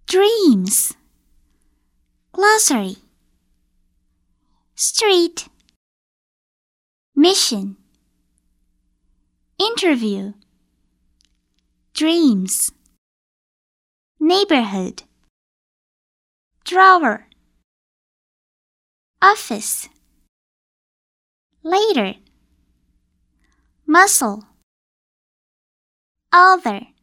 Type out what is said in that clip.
Dreams. Glossary. Street. Mission. Interview. Dreams. Neighborhood. Drawer. Office. Later. Muscle. Other.